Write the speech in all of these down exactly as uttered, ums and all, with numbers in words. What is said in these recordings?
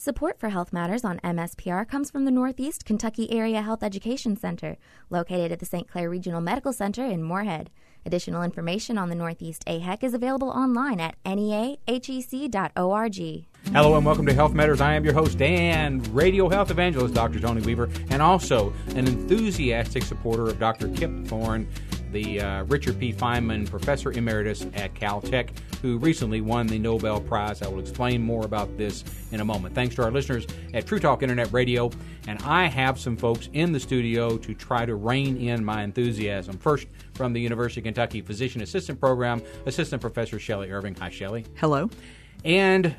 Support for Health Matters on M S P R comes from the Northeast Kentucky Area Health Education Center, located at the Saint Clair Regional Medical Center in Moorhead. Additional information on the Northeast A H E C is available online at N E A H E C dot org. Hello and welcome to Health Matters. I am your host and radio health evangelist, Doctor Tony Weaver, and also an enthusiastic supporter of Doctor Kip Thorne, the uh, Richard P. Feynman Professor Emeritus at Caltech, who recently won the Nobel Prize. I will explain more about this in a moment. Thanks to our listeners at True Talk Internet Radio, and I have some folks in the studio to try to rein in my enthusiasm. First, from the University of Kentucky Physician Assistant Program, Assistant Professor Shelley Irving. Hi, Shelley. Hello. And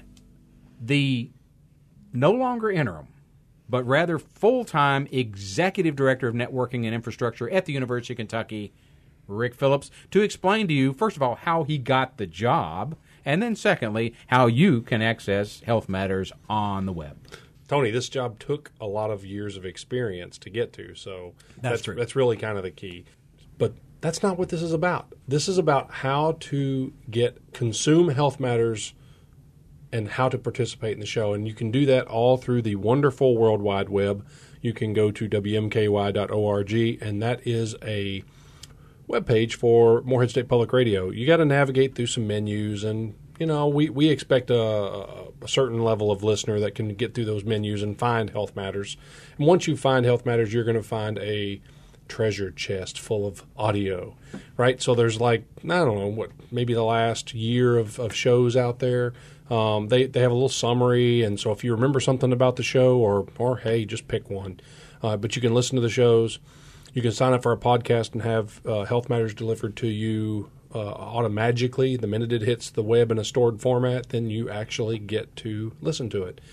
the no longer interim, but rather full-time Executive Director of Networking and Infrastructure at the University of Kentucky, Rick Phillips, to explain to you, first of all, how he got the job, and then secondly, how you can access Health Matters on the web. Tony, this job took a lot of years of experience to get to, so that's, that's, true. that's really kind of the key. But that's not what this is about. This is about how to get consume Health Matters and how to participate in the show. And you can do that all through the wonderful World Wide Web. You can go to W M K Y dot org, and that is a webpage for Moorhead State Public Radio. You got to navigate through some menus, and you know we, we expect a, a certain level of listener that can get through those menus and find Health Matters. And once you find Health Matters, you're going to find a treasure chest full of audio, right? So there's like, I don't know, what maybe the last year of, of shows out there. Um, they, they have a little summary, and so if you remember something about the show, or, or hey, just pick one. Uh, but you can listen to the shows. You can sign up for a podcast and have uh, Health Matters delivered to you uh, automatically. The minute it hits the web in a stored format, then you actually get to listen to it.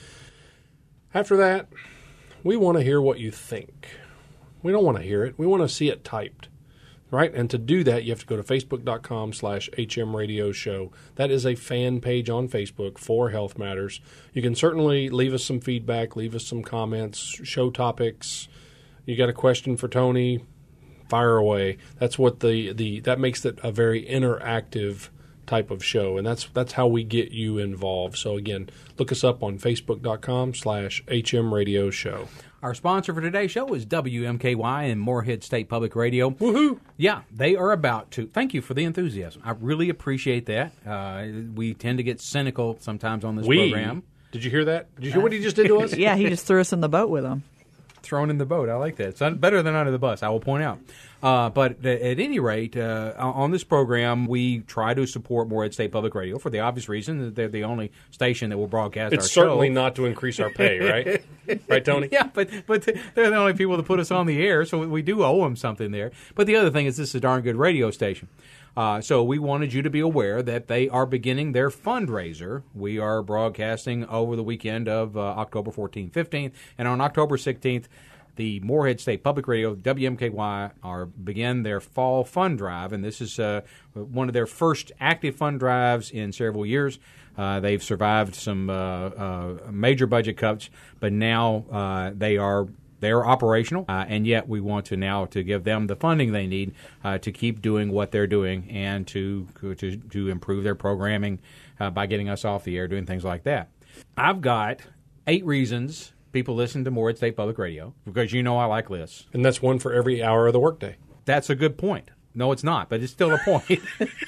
After that, we want to hear what you think. We don't want to hear it. We want to see it typed, right? And to do that, you have to go to facebook.com slash hmradioshow. That is a fan page on Facebook for Health Matters. You can certainly leave us some feedback, leave us some comments, show topics. You got a question for Tony? Fire away. That's what the, the that makes it a very interactive type of show, and that's that's how we get you involved. So again, look us up on facebook.com slash hmradioshow. Our sponsor for today's show is W M K Y and Moorhead State Public Radio. Woohoo! Yeah, they are about to. Thank you for the enthusiasm. I really appreciate that. Uh, we tend to get cynical sometimes on this we, program. Did you hear that? Did you hear what he just did to us? Yeah, he just threw us in the boat with him. Thrown in the boat. I like that. It's better than under the bus, I will point out. Uh, but at any rate, uh, on this program, we try to support Moorhead State Public Radio for the obvious reason that they're the only station that will broadcast it's our show. It's certainly not to increase our pay, right? Right, Tony? Yeah, but but they're the only people that put us on the air, so we do owe them something there. But the other thing is this is a darn good radio station. Uh, so we wanted you to be aware that they are beginning their fundraiser. We are broadcasting over the weekend of uh, October fourteenth, fifteenth, and on October sixteenth, the Moorhead State Public Radio, W M K Y, are begin their fall fund drive, and this is uh, one of their first active fund drives in several years. Uh, they've survived some uh, uh, major budget cuts, but now uh, they are they're operational, uh, and yet we want to now to give them the funding they need uh, to keep doing what they're doing and to to, to improve their programming uh, by getting us off the air, doing things like that. I've got eight reasons people listen to Moorhead State Public Radio, because you know I like lists. And that's one for every hour of the workday. That's a good point. No, it's not, but it's still a point.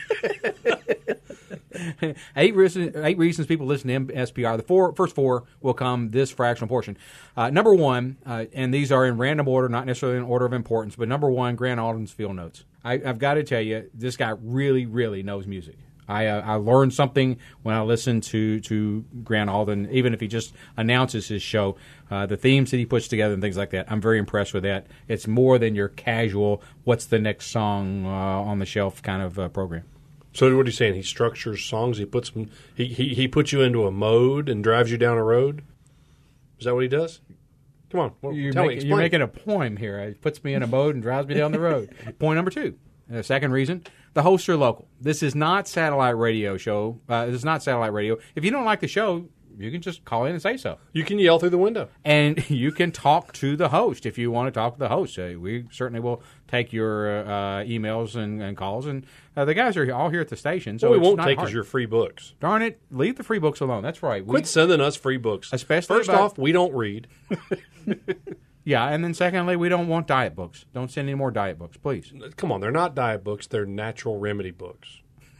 eight, reasons, eight reasons people listen to M S P R. The four, first four will come this fractional portion. Uh, number one, uh, and these are in random order, not necessarily in order of importance, but number one, Grant Alden's field notes. I, I've got to tell you, this guy really, really knows music. I, uh, I learned something when I listened to, to Grant Alden, even if he just announces his show, uh, the themes that he puts together and things like that. I'm very impressed with that. It's more than your casual, what's the next song uh, on the shelf kind of uh, program. So what are you saying? He structures songs. He puts them. He, he he puts you into a mode and drives you down a road. Is that what he does? Come on, well, you're tell make, me. Explain. You're making a poem here. It puts me in a mode and drives me down the road. Point number two. The second reason, the hosts are local. This is not satellite radio show. Uh, this is not satellite radio. If you don't like the show, you can just call in and say so. You can yell through the window. And you can talk to the host if you want to talk to the host. Uh, we certainly will take your uh, emails and, and calls. And uh, the guys are all here at the station. So what we it's won't not take hard. is your free books. Darn it, leave the free books alone. That's right. We, Quit sending us free books. Especially First about- off, we don't read. Yeah, and then secondly, we don't want diet books. Don't send any more diet books, please. Come on, they're not diet books. They're natural remedy books.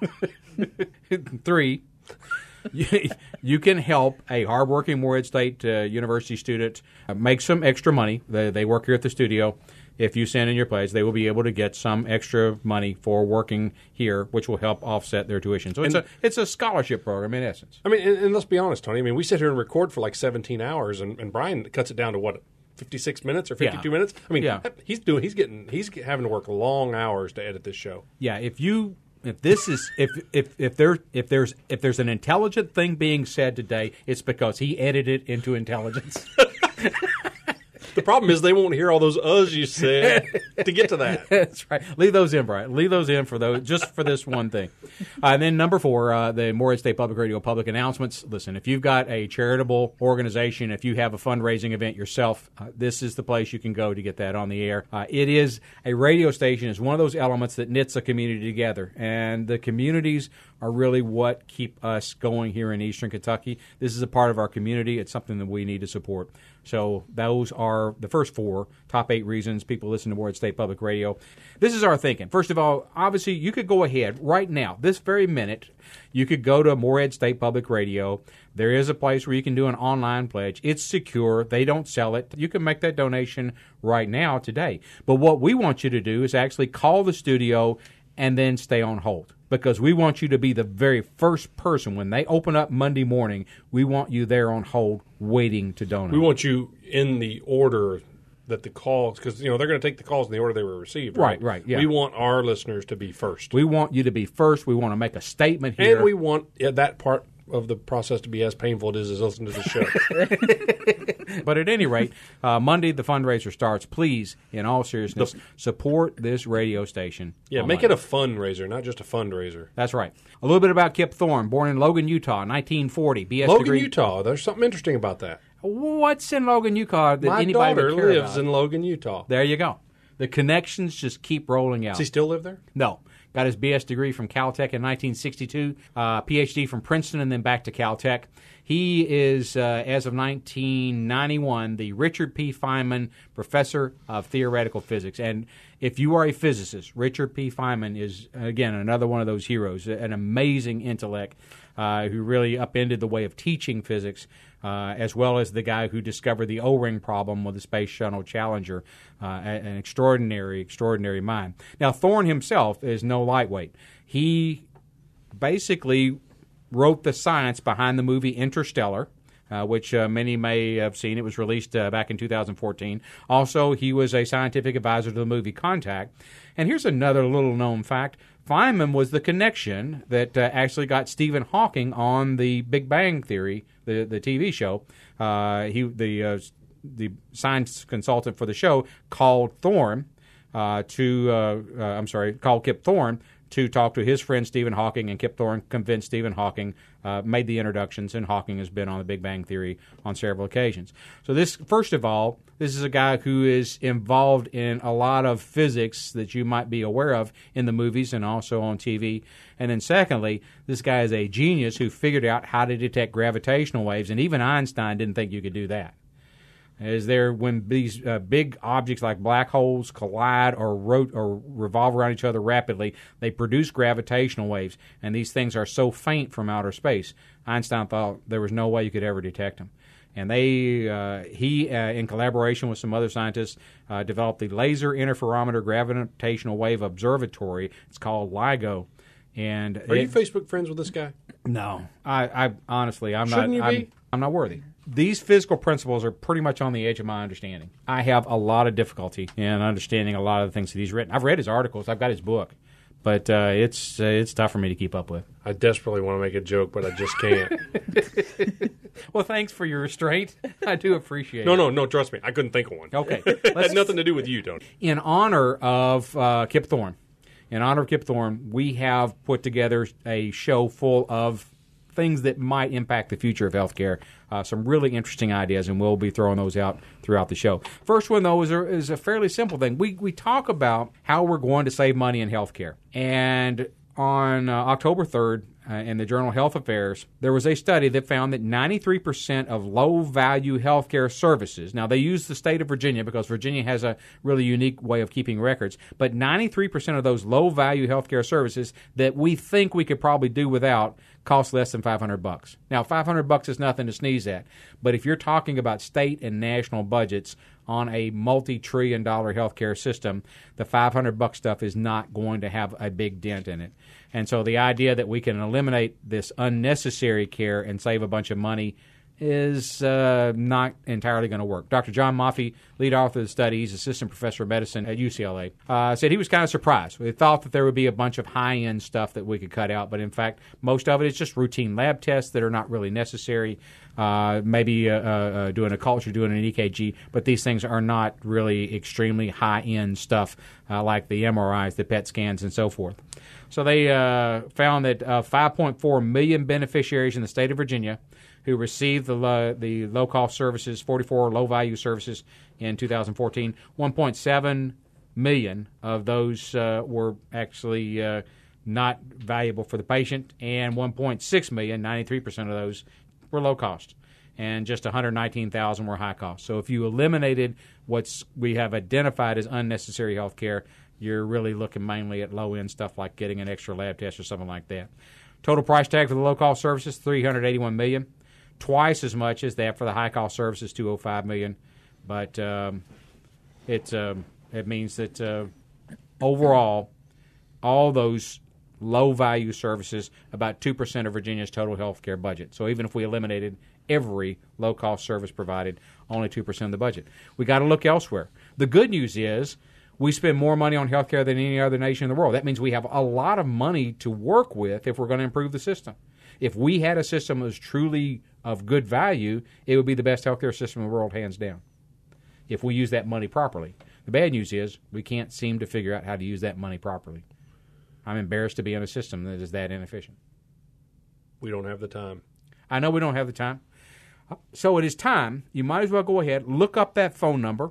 Three, you, you can help a hardworking Morehead State uh, University student uh, make some extra money. They, they work here at the studio. If you send in your pledge, they will be able to get some extra money for working here, which will help offset their tuition. So it's And- a it's a scholarship program in essence. I mean, and, and let's be honest, Tony. I mean, we sit here and record for like seventeen hours, and, and Brian cuts it down to what, fifty-six minutes or fifty-two Yeah. minutes? I mean, Yeah. he's doing, he's getting, he's having to work long hours to edit this show. Yeah, if you if this is if if if there if there's if there's an intelligent thing being said today, it's because he edited into intelligence. The problem is they won't hear all those uhs you said to get to that. That's right. Leave those in, Brian. Leave those in for those just for this one thing. Uh, and then number four, uh, the Morehead State Public Radio public announcements. Listen, if you've got a charitable organization, if you have a fundraising event yourself, uh, this is the place you can go to get that on the air. Uh, it is a radio station is one of those elements that knits a community together, and the communities are really what keep us going here in Eastern Kentucky. This is a part of our community. It's something that we need to support. So those are the first four, top eight reasons people listen to Morehead State Public Radio. This is our thinking. First of all, obviously, you could go ahead right now, this very minute, you could go to Morehead State Public Radio. There is a place where you can do an online pledge. It's secure. They don't sell it. You can make that donation right now, today. But what we want you to do is actually call the studio and then stay on hold, because we want you to be the very first person. When they open up Monday morning, we want you there on hold waiting to donate. We want you in the order that the calls, because you know they're going to take the calls in the order they were received. Right, right, yeah. We want our listeners to be first, We want you to be first. We want to make a statement here. and we want yeah, that part of the process to be as painful as it is as listening to the show. But at any rate, uh, Monday the fundraiser starts. Please, in all seriousness, support this radio station. Yeah, on make Monday. it a fundraiser, not just a fundraiser. That's right. A little bit about Kip Thorne, born in Logan, Utah, nineteen forty. B S Logan, degree. Utah. There's something interesting about that. What's in Logan, Utah that My anybody daughter would care lives about? in Logan, Utah. There you go. The connections just keep rolling out. Does he still live there? No. Got his B S degree from Caltech in nineteen sixty-two, uh, P H D from Princeton, and then back to Caltech. He is, uh, as of nineteen ninety-one, the Richard P. Feynman Professor of Theoretical Physics. And if you are a physicist, Richard P. Feynman is, again, another one of those heroes, an amazing intellect uh, who really upended the way of teaching physics, uh, as well as the guy who discovered the O-ring problem with the Space Shuttle Challenger. Uh, an extraordinary, extraordinary mind. Now, Thorne himself is no lightweight. He basically wrote the science behind the movie Interstellar, uh, which uh, many may have seen. It was released uh, back in two thousand fourteen. Also, he was a scientific advisor to the movie Contact. And here's another little-known fact. Feynman was the connection that uh, actually got Stephen Hawking on the Big Bang Theory, the, the T V show. Uh, he the uh, the science consultant for the show called Thorne uh, to, uh, uh, I'm sorry, called Kip Thorne to talk to his friend Stephen Hawking, and Kip Thorne convinced Stephen Hawking, uh, made the introductions, and Hawking has been on the Big Bang Theory on several occasions. So this, first of all, this is a guy who is involved in a lot of physics that you might be aware of in the movies and also on T V. And then secondly, this guy is a genius who figured out how to detect gravitational waves, and even Einstein didn't think you could do that. Is there when these uh, big objects like black holes collide or rot- or revolve around each other rapidly, they produce gravitational waves, and these things are so faint from outer space. Einstein thought there was no way you could ever detect them. And they, uh, he, uh, in collaboration with some other scientists, uh, developed the Laser Interferometer Gravitational Wave Observatory. It's called LIGO. And Are you it- Facebook friends with this guy? No, I, I honestly, I'm Shouldn't not. you I'm, be? I'm not worthy. These physical principles are pretty much on the edge of my understanding. I have a lot of difficulty in understanding a lot of the things that he's written. I've read his articles. I've got his book, but uh, it's uh, it's tough for me to keep up with. I desperately want to make a joke, but I just can't. Well, thanks for your restraint. I do appreciate no, it. no, no, trust me. I couldn't think of one. Okay. It Let's- had nothing to do with you, Tony. In honor of uh, Kip Thorne, in honor of Kip Thorne, we have put together a show full of things that might impact the future of healthcare. Uh, some really interesting ideas, and we'll be throwing those out throughout the show. First one, though, is a, is a fairly simple thing. We we talk about how we're going to save money in healthcare. And on uh, October third, uh, in the journal Health Affairs, there was a study that found that ninety-three percent of low-value healthcare services, now they use the state of Virginia because Virginia has a really unique way of keeping records, but ninety-three percent of those low-value healthcare services that we think we could probably do without cost less than five hundred bucks. Now, five hundred bucks is nothing to sneeze at, but if you're talking about state and national budgets on a multi-trillion dollar healthcare system, the five hundred buck stuff is not going to have a big dent in it. And so the idea that we can eliminate this unnecessary care and save a bunch of money is uh, not entirely going to work. Doctor John Maffei, lead author of the study, he's assistant professor of medicine at U C L A, uh, said he was kind of surprised. We thought that there would be a bunch of high-end stuff that we could cut out, but in fact, most of it is just routine lab tests that are not really necessary. Uh, maybe uh, uh, doing a culture, doing an E K G, but these things are not really extremely high-end stuff uh, like the M R Is, the P E T scans, and so forth. So they uh, found that uh, five point four million beneficiaries in the state of Virginia who received the uh, the low-cost services, forty-four low-value services in two thousand fourteen, one point seven million of those uh, were actually uh, not valuable for the patient, and one point six million, ninety-three percent of those, were low cost, and just one hundred nineteen thousand were high cost. So if you eliminated what's we have identified as unnecessary health care, you're really looking mainly at low-end stuff like getting an extra lab test or something like that. Total price tag for the low-cost services, three hundred eighty-one million dollars, twice as much as that for the high-cost services, two hundred five million dollars. But um, it, um, it means that uh, overall, all those low-value services, about two percent of Virginia's total health care budget. So even if we eliminated every low-cost service provided, only two percent of the budget. We got to look elsewhere. The good news is we spend more money on health care than any other nation in the world. That means we have a lot of money to work with if we're going to improve the system. If we had a system that was truly of good value, it would be the best health care system in the world, hands down, if we use that money properly. The bad news is we can't seem to figure out how to use that money properly. I'm embarrassed to be in a system that is that inefficient. We don't have the time. I know we don't have the time. So it is time. You might as well go ahead, look up that phone number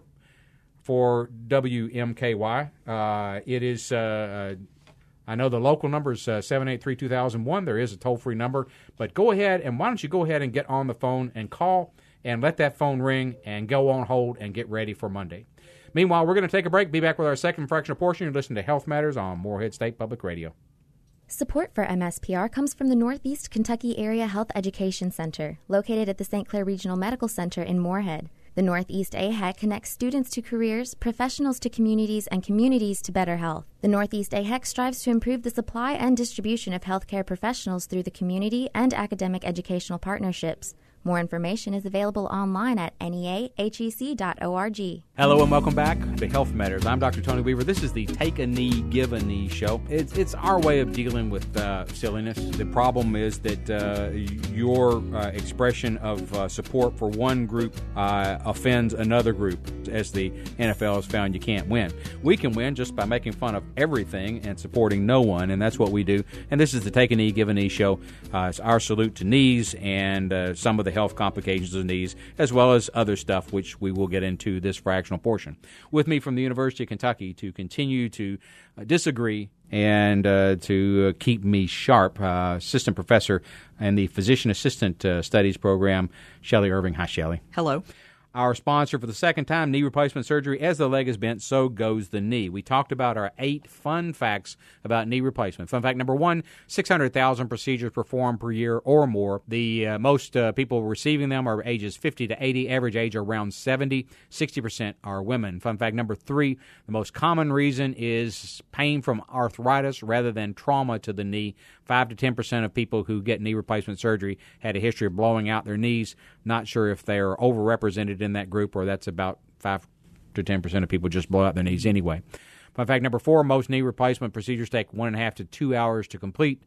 for W M K Y. Uh, it is, uh, uh, I know the local number is uh, seven eight three, two thousand one. There is a toll-free number. But go ahead, and why don't you go ahead and get on the phone and call and let that phone ring and go on hold and get ready for Monday. Meanwhile, we're going to take a break, be back with our second fractional portion. You're listening to Health Matters on Morehead State Public Radio. Support for M S P R comes from the Northeast Kentucky Area Health Education Center, located at the Saint Clair Regional Medical Center in Morehead. The Northeast A H E C connects students to careers, professionals to communities, and communities to better health. The Northeast A H E C strives to improve the supply and distribution of healthcare professionals through the community and academic educational partnerships. More information is available online at N E A H E C dot org. Hello and welcome back to Health Matters. I'm Doctor Tony Weaver. This is the Take a Knee, Give a Knee show. It's, it's our way of dealing with uh, silliness. The problem is that uh, your uh, expression of uh, support for one group uh, offends another group. As the N F L has found, you can't win. We can win just by making fun of everything and supporting no one, and that's what we do. And this is the Take a Knee, Give a Knee show. Uh, it's our salute to knees and uh, some of the health complications of knees, as well as other stuff, which we will get into this fractional portion. With me from the University of Kentucky to continue to uh, disagree and uh, to uh, keep me sharp, uh, assistant professor in the physician assistant uh, studies program, Shelley Irving. Hi, Shelley. Hello. Our sponsor for the second time, knee replacement surgery. As the leg is bent, so goes the knee. We talked about our eight fun facts about knee replacement. Fun fact number one, six hundred thousand procedures performed per year or more. The uh, most uh, people receiving them are ages fifty to eighty, average age around seventy. sixty percent are women. Fun fact number three, the most common reason is pain from arthritis rather than trauma to the knee. five to ten percent of people who get knee replacement surgery had a history of blowing out their knees. Not sure if they're overrepresented in that group or that's about five to ten percent of people just blow out their knees anyway. Fun fact number four, most knee replacement procedures take one and a half to two hours to complete.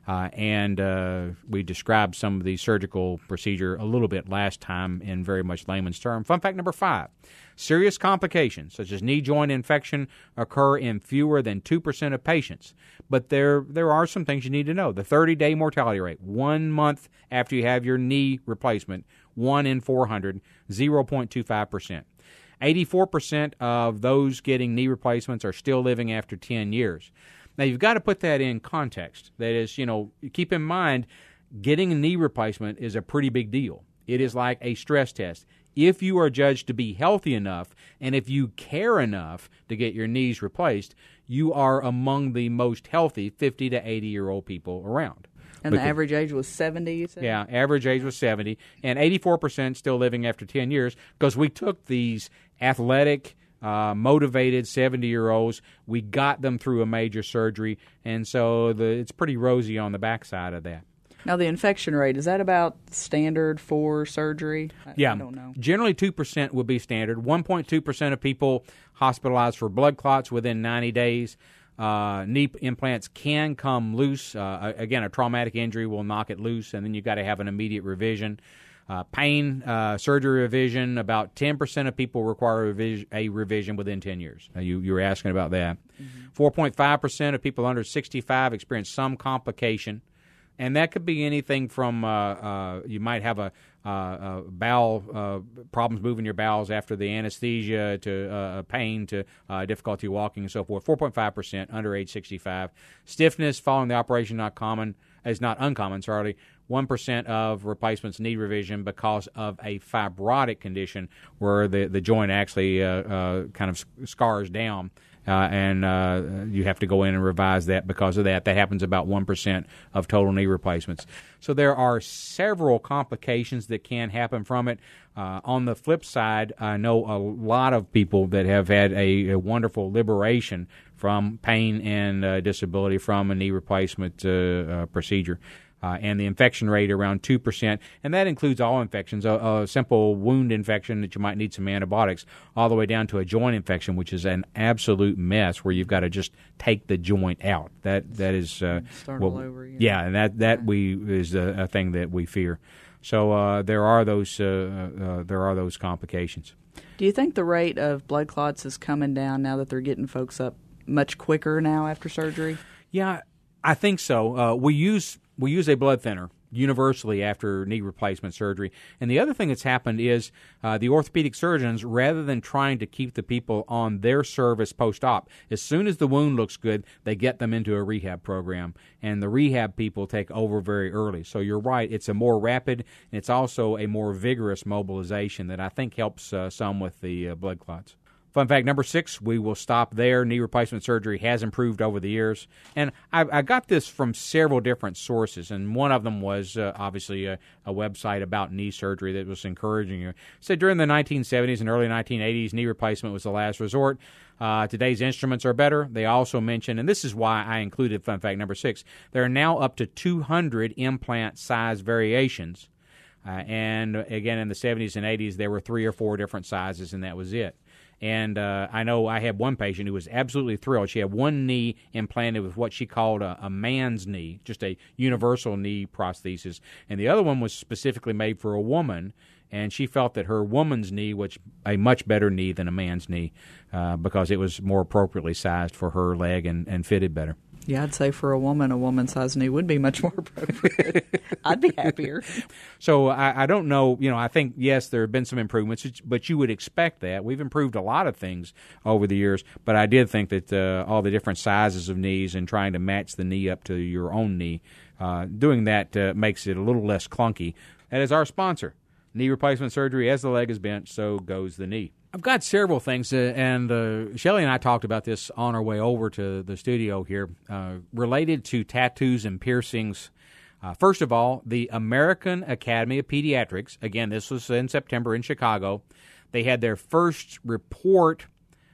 Uh, and uh, we described some of the surgical procedure a little bit last time in very much layman's term. Fun fact number five, serious complications such as knee joint infection occur in fewer than two percent of patients. But there there are some things you need to know. The thirty-day mortality rate, one month after you have your knee replacement, one in four hundred, zero point two five percent. eighty-four percent of those getting knee replacements are still living after ten years. Now, you've got to put that in context. That is, you know, keep in mind, getting a knee replacement is a pretty big deal. It is like a stress test. If you are judged to be healthy enough and if you care enough to get your knees replaced, you are among the most healthy fifty to eighty-year-old people around. And because, the average age was seventy, you said? Yeah, average age was seventy, and eighty-four percent still living after ten years because we took these athletic, Uh, motivated seventy-year-olds. We got them through a major surgery, and so the, it's pretty rosy on the backside of that. Now, the infection rate, is that about standard for surgery? I, yeah. I don't know. Generally, two percent would be standard. one point two percent of people hospitalized for blood clots within ninety days. Uh, knee implants can come loose. Uh, again, a traumatic injury will knock it loose, and then you've got to have an immediate revision. Uh, pain, uh, surgery revision, about ten percent of people require a, revis- a revision within ten years. Uh, you, you were asking about that. Mm-hmm. four point five percent of people under sixty-five experience some complication, and that could be anything from uh, uh, you might have a, uh, a bowel uh, problems moving your bowels after the anesthesia to uh, pain to uh, difficulty walking and so forth. four point five percent under age sixty-five. Stiffness following the operation not common is not uncommon, sorry. one percent of replacements need revision because of a fibrotic condition where the, the joint actually uh, uh, kind of scars down, uh, and uh, you have to go in and revise that because of that. That happens about one percent of total knee replacements. So there are several complications that can happen from it. Uh, on the flip side, I know a lot of people that have had a, a wonderful liberation from pain and uh, disability from a knee replacement uh, uh, procedure. Uh, and the infection rate around two percent, and that includes all infections, a, a simple wound infection that you might need some antibiotics, all the way down to a joint infection, which is an absolute mess where you've got to just take the joint out. That That is... Uh, Start well, all over again. Yeah, and that, that we is a, a thing that we fear. So uh, there are those uh, uh, there are those complications. Do you think the rate of blood clots is coming down now that they're getting folks up much quicker now after surgery? Yeah, I think so. Uh, we use... We use a blood thinner universally after knee replacement surgery. And the other thing that's happened is uh, the orthopedic surgeons, rather than trying to keep the people on their service post-op, as soon as the wound looks good, they get them into a rehab program. And the rehab people take over very early. So you're right, it's a more rapid, and it's also a more vigorous mobilization that I think helps uh, some with the uh, blood clots. Fun fact number six, we will stop there. Knee replacement surgery has improved over the years. And I, I got this from several different sources, and one of them was uh, obviously a, a website about knee surgery that was encouraging you. It said during the nineteen seventies and early nineteen eighties, knee replacement was the last resort. Uh, today's instruments are better. They also mentioned, and this is why I included fun fact number six, there are now up to two hundred implant size variations. Uh, and again, in the seventies and eighties, there were three or four different sizes, and that was it. And uh, I know I had one patient who was absolutely thrilled. She had one knee implanted with what she called a, a man's knee, just a universal knee prosthesis. And the other one was specifically made for a woman, and she felt that her woman's knee was a much better knee than a man's knee uh, because it was more appropriately sized for her leg and, and fitted better. Yeah, I'd say for a woman, a woman-sized knee would be much more appropriate. I'd be happier. So I, I don't know, you know, I think, yes, there have been some improvements, but you would expect that. We've improved a lot of things over the years, but I did think that uh, all the different sizes of knees and trying to match the knee up to your own knee, uh, doing that uh, makes it a little less clunky. That is our sponsor. Knee replacement surgery, as the leg is bent, so goes the knee. I've got several things, uh, and uh, Shelley and I talked about this on our way over to the studio here, uh, related to tattoos and piercings. Uh, first of all, the American Academy of Pediatrics, again, this was in September in Chicago, they had their first report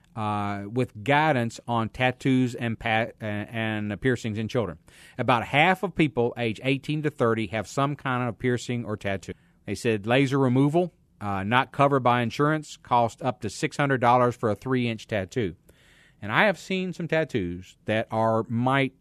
uh, with guidance on tattoos and, pa- and piercings in children. About half of people age eighteen to thirty have some kind of piercing or tattoo. They said laser removal, Uh, not covered by insurance, cost up to six hundred dollars for a three-inch tattoo. And I have seen some tattoos that are might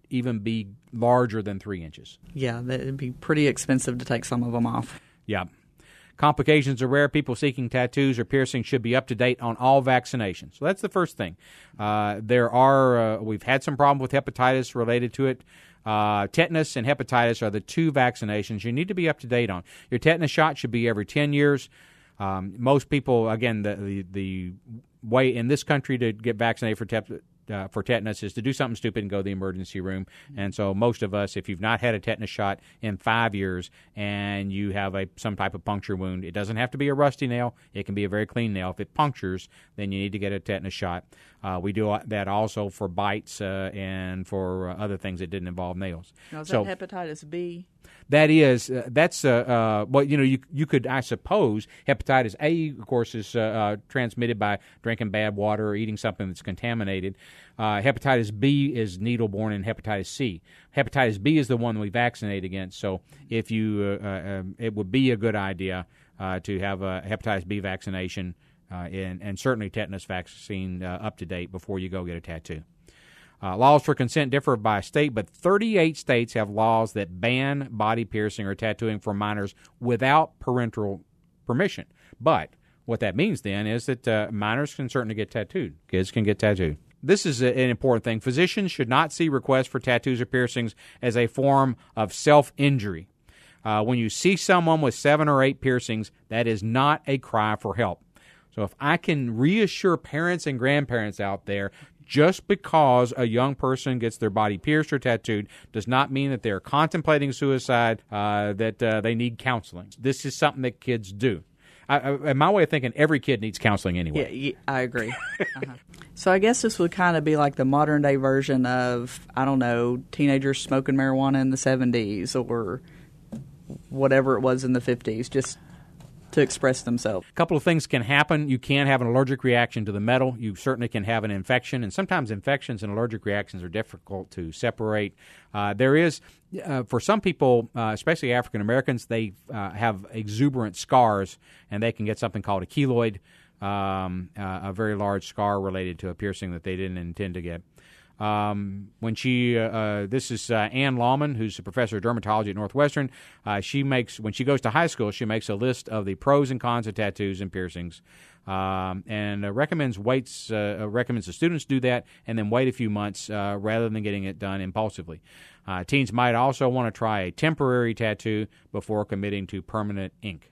even be larger than three inches. Yeah, that- it'd be pretty expensive to take some of them off. Yeah. Complications are rare. People seeking tattoos or piercings should be up to date on all vaccinations. So that's the first thing. Uh, there are, uh, we've had some problem with hepatitis related to it. Uh, tetanus and hepatitis are the two vaccinations you need to be up to date on. Your tetanus shot should be every ten years. Um, most people, again, the, the the way in this country to get vaccinated for tep- uh, for tetanus is to do something stupid and go to the emergency room. And so most of us, if you've not had a tetanus shot in five years and you have a some type of puncture wound, it doesn't have to be a rusty nail. It can be a very clean nail. If it punctures, then you need to get a tetanus shot. Uh, we do that also for bites uh, and for uh, other things that didn't involve nails. Now, is So- that hepatitis B? That is, uh, that's, uh, uh, well, you know, you you could, I suppose, hepatitis A, of course, is uh, uh, transmitted by drinking bad water or eating something that's contaminated. Uh, hepatitis B is needle-borne, and hepatitis C. Hepatitis B is the one we vaccinate against. So, if you, uh, uh, um, it would be a good idea uh, to have a hepatitis B vaccination uh, and, and certainly tetanus vaccine uh, up to date before you go get a tattoo. Uh, laws for consent differ by state, but thirty-eight states have laws that ban body piercing or tattooing for minors without parental permission. But what that means then is that uh, minors can certainly get tattooed. Kids can get tattooed. This is a, an important thing. Physicians should not see requests for tattoos or piercings as a form of self-injury. Uh, when you see someone with seven or eight piercings, that is not a cry for help. So if I can reassure parents and grandparents out there, just because a young person gets their body pierced or tattooed does not mean that they're contemplating suicide, uh, that uh, they need counseling. This is something that kids do. I, I, in my way of thinking, every kid needs counseling anyway. Yeah, yeah I agree. uh-huh. So I guess this would kind of be like the modern day version of, I don't know, teenagers smoking marijuana in the seventies or whatever it was in the fifties, just to express themselves. A couple of things can happen. You can have an allergic reaction to the metal. You certainly can have an infection, and sometimes infections and allergic reactions are difficult to separate. Uh, there is, uh, for some people, uh, especially African Americans, they uh, have exuberant scars, and they can get something called a keloid, um, uh, a very large scar related to a piercing that they didn't intend to get. Um, when she, uh, uh, this is uh, Ann Lawman, who's a professor of dermatology at Northwestern. Uh, she makes, when she goes to high school, she makes a list of the pros and cons of tattoos and piercings, um, and uh, recommends waits, uh, recommends the students do that, and then wait a few months uh, rather than getting it done impulsively. Uh, teens might also want to try a temporary tattoo before committing to permanent ink.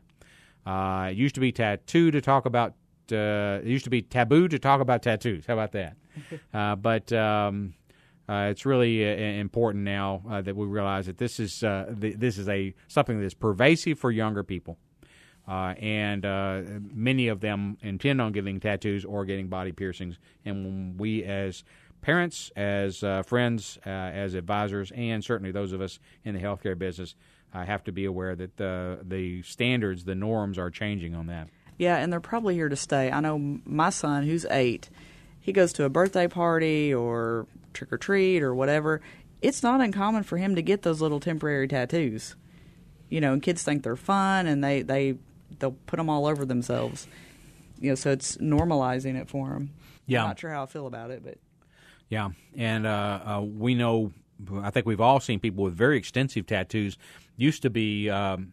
Uh, it used to be tattoo to talk about. Uh, it used to be taboo to talk about tattoos. How about that? uh, but um, uh, it's really uh, important now uh, that we realize that this is uh, th- this is a something that is pervasive for younger people, uh, and uh, many of them intend on getting tattoos or getting body piercings. And we, as parents, as uh, friends, uh, as advisors, and certainly those of us in the healthcare business, uh, have to be aware that the the standards, the norms, are changing on that. Yeah, and they're probably here to stay. I know my son, who's eight, he goes to a birthday party or trick-or-treat or whatever. It's not uncommon for him to get those little temporary tattoos. You know, and kids think they're fun, and they, they, they'll put them all over themselves. You know, so it's normalizing it for them. Yeah. I'm not sure how I feel about it, but... Yeah, and uh, uh, we know, I think we've all seen people with very extensive tattoos. Used to be, um,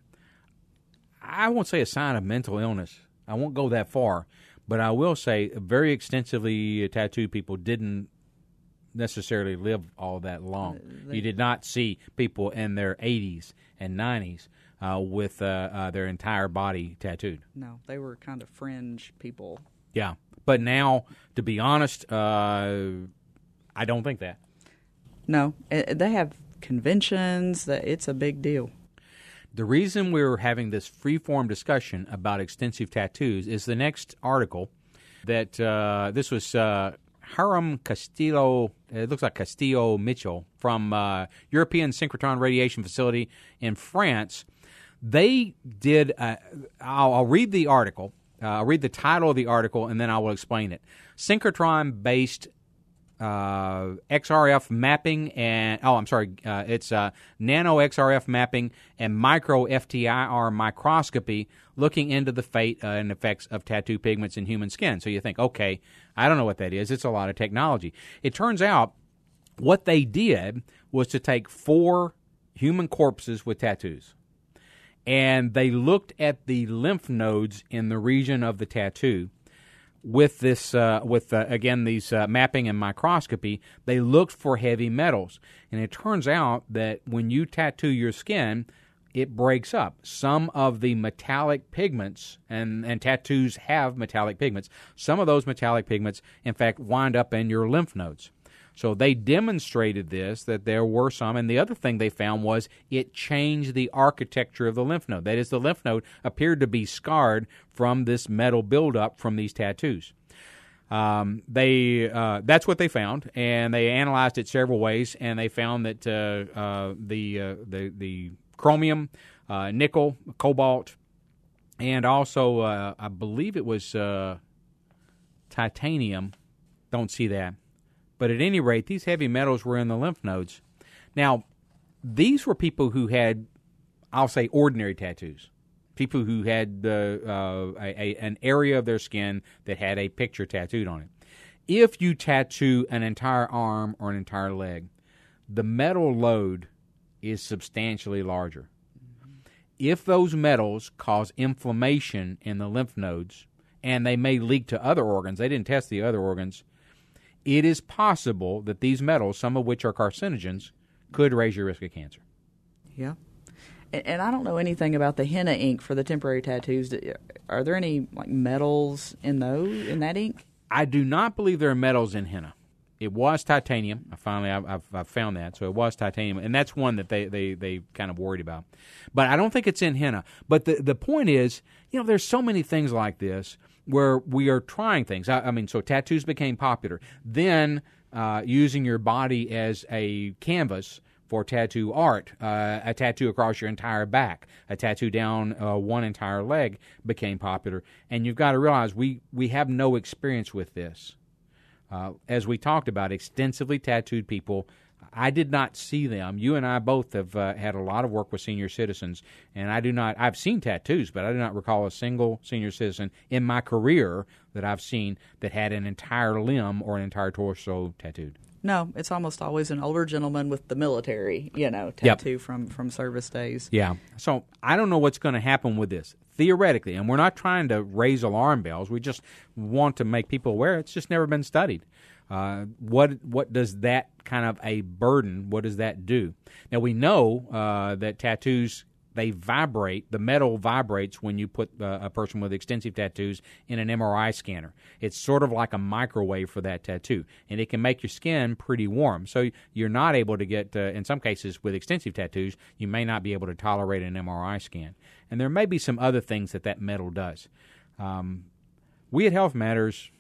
I won't say a sign of mental illness. I won't go that far, but I will say very extensively tattooed people didn't necessarily live all that long. Uh, they, you did not see people in their eighties and nineties uh, with uh, uh, their entire body tattooed. No, they were kind of fringe people. Yeah, but now, to be honest, uh, I don't think that. No, they have conventions. That it's a big deal. The reason we're having this free-form discussion about extensive tattoos is the next article that uh, this was uh, Hiram Castillo, it looks like Castillo Mitchell, from uh, European Synchrotron Radiation Facility in France. They did, uh, I'll, I'll read the article, uh, I'll read the title of the article, and then I will explain it. Synchrotron-based Uh, X R F mapping and oh, I'm sorry, uh, it's uh, nano X R F mapping and micro F T I R microscopy, looking into the fate uh, and effects of tattoo pigments in human skin. So you think, okay, I don't know what that is. It's a lot of technology. It turns out what they did was to take four human corpses with tattoos, and they looked at the lymph nodes in the region of the tattoo with this, uh, with uh, again these uh, mapping and microscopy. They looked for heavy metals, and it turns out that when you tattoo your skin, it breaks up. Some of the metallic pigments, and, and tattoos have metallic pigments, some of those metallic pigments, in fact, wind up in your lymph nodes. So they demonstrated this, that there were some, and the other thing they found was it changed the architecture of the lymph node. That is, the lymph node appeared to be scarred from this metal buildup from these tattoos. Um, they uh, that's what they found, and they analyzed it several ways, and they found that uh, uh, the, uh, the the chromium, uh, nickel, cobalt, and also uh, I believe it was uh, titanium. Don't see that. But at any rate, these heavy metals were in the lymph nodes. Now, these were people who had, I'll say, ordinary tattoos. People who had uh, uh, a, a, an area of their skin that had a picture tattooed on it. If you tattoo an entire arm or an entire leg, the metal load is substantially larger. If those metals cause inflammation in the lymph nodes, and they may leak to other organs, they didn't test the other organs, it is possible that these metals, some of which are carcinogens, could raise your risk of cancer. Yeah. And, and I don't know anything about the henna ink for the temporary tattoos. Are there any like metals in those, in that ink? I do not believe there are metals in henna. It was titanium. I finally, I've, I've, I've found that. So it was titanium, and that's one that they, they, they kind of worried about. But I don't think it's in henna. But the, the point is, you know, there's so many things like this where we are trying things. I, I mean, so tattoos became popular. Then uh, using your body as a canvas for tattoo art, uh, a tattoo across your entire back, a tattoo down uh, one entire leg became popular. And you've got to realize we, we have no experience with this. Uh, as we talked about, extensively tattooed people, I did not see them. You and I both have uh, had a lot of work with senior citizens, and I do not, I've seen tattoos, but I do not recall a single senior citizen in my career that I've seen that had an entire limb or an entire torso tattooed. No, it's almost always an older gentleman with the military, you know, Yep. tattoo from, from service days. Yeah. So I don't know what's going to happen with this. Theoretically, and we're not trying to raise alarm bells. We just want to make people aware. It's just never been studied. Uh, what what does that kind of a burden, what does that do? Now, we know uh, that tattoos, they vibrate. The metal vibrates when you put uh, a person with extensive tattoos in an M R I scanner. It's sort of like a microwave for that tattoo, and it can make your skin pretty warm. So you're not able to get, uh, in some cases with extensive tattoos, you may not be able to tolerate an M R I scan. And there may be some other things that that metal does. Um, we at Health Matters,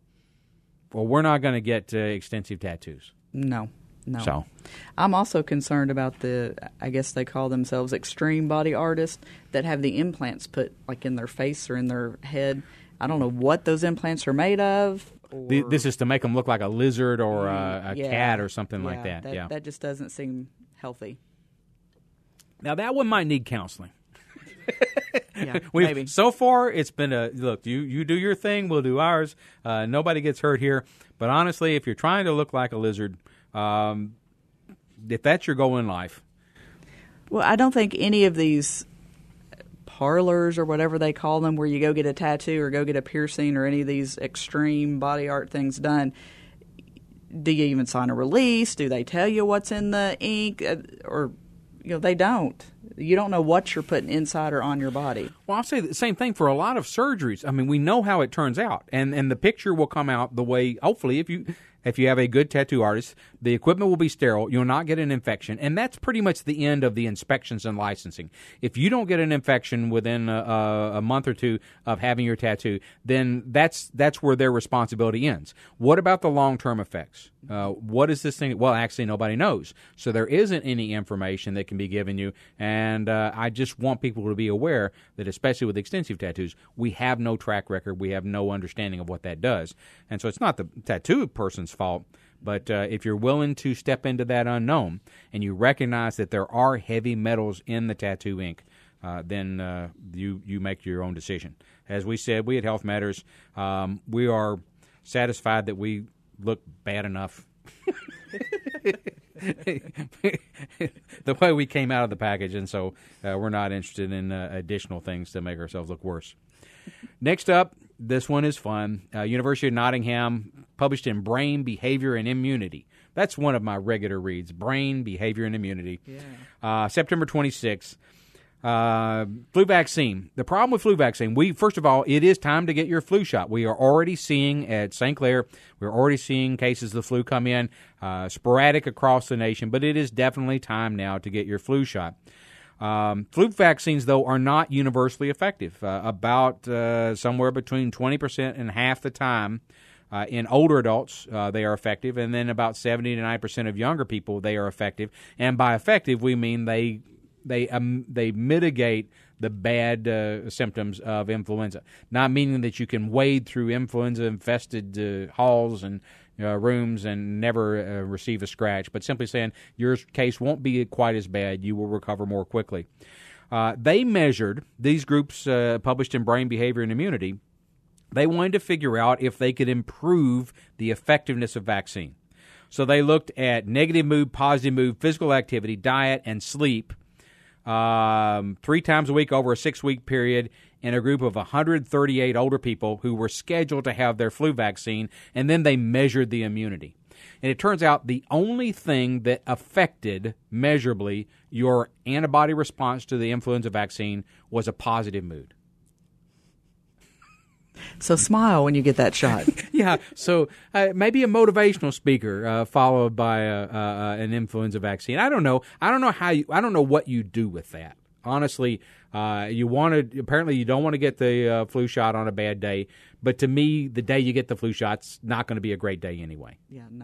well, we're not going to get uh, extensive tattoos. No, no. So I'm also concerned about the, I guess they call themselves extreme body artists that have the implants put like in their face or in their head. I don't know what those implants are made of. Or, Th- this is to make them look like a lizard or a, a yeah, cat or something yeah, like that. that. Yeah. That just doesn't seem healthy. Now, that one might need counseling. Yeah, We've, maybe. So far, it's been a, look, you, you do your thing, we'll do ours. Uh, nobody gets hurt here. But honestly, if you're trying to look like a lizard, um, if that's your goal in life. Well, I don't think any of these parlors or whatever they call them where you go get a tattoo or go get a piercing or any of these extreme body art things done, do you even sign a release? Do they tell you what's in the ink? Uh, or, you know, they don't. You don't know what you're putting inside or on your body. Well, I'll say the same thing for a lot of surgeries. I mean, we know how it turns out, and, and the picture will come out the way, hopefully, if you if you have a good tattoo artist, the equipment will be sterile, you'll not get an infection, and that's pretty much the end of the inspections and licensing. If you don't get an infection within a, a month or two of having your tattoo, then that's that's where their responsibility ends. What about the long-term effects? Uh, what is this thing? Well, actually, nobody knows. So there isn't any information that can be given you, and uh, I just want people to be aware that, especially with extensive tattoos, we have no track record. We have no understanding of what that does. And so it's not the tattoo person's fault, but uh, if you're willing to step into that unknown and you recognize that there are heavy metals in the tattoo ink, uh, then uh, you, you make your own decision. As we said, we at Health Matters, um, we are satisfied that we look bad enough the way we came out of the package, and so uh, we're not interested in uh, additional things to make ourselves look worse. Next up, this one is fun. Uh, University of Nottingham, published in Brain, Behavior, and Immunity. That's one of my regular reads, Brain, Behavior, and Immunity. Yeah. Uh, September twenty-sixth. Uh, flu vaccine. The problem with flu vaccine, we first of all, it is time to get your flu shot. We are already seeing at Saint Clair, we're already seeing cases of the flu come in, uh, sporadic across the nation, but it is definitely time now to get your flu shot. Um, flu vaccines, though, are not universally effective. Uh, about uh, somewhere between twenty percent and half the time uh, in older adults, uh, they are effective, and then about seventy to ninety percent of younger people, they are effective. And by effective, we mean they They um, they mitigate the bad uh, symptoms of influenza, not meaning that you can wade through influenza-infested uh, halls and uh, rooms and never uh, receive a scratch, but simply saying your case won't be quite as bad. You will recover more quickly. Uh, they measured, these groups uh, published in Brain, Behavior, and Immunity, they wanted to figure out if they could improve the effectiveness of vaccine. So they looked at negative mood, positive mood, physical activity, diet, and sleep, Um, three times a week over a six-week period in a group of one hundred thirty-eight older people who were scheduled to have their flu vaccine, and then they measured the immunity. And it turns out the only thing that affected measurably your antibody response to the influenza vaccine was a positive mood. So smile when you get that shot. Yeah, so uh, maybe a motivational speaker uh, followed by a, uh, an influenza vaccine. I don't know. I don't know how you. I don't know what you do with that. Honestly, uh, you want to. Apparently, you don't want to get the uh, flu shot on a bad day. But to me, the day you get the flu shot's not going to be a great day anyway. Yeah, no.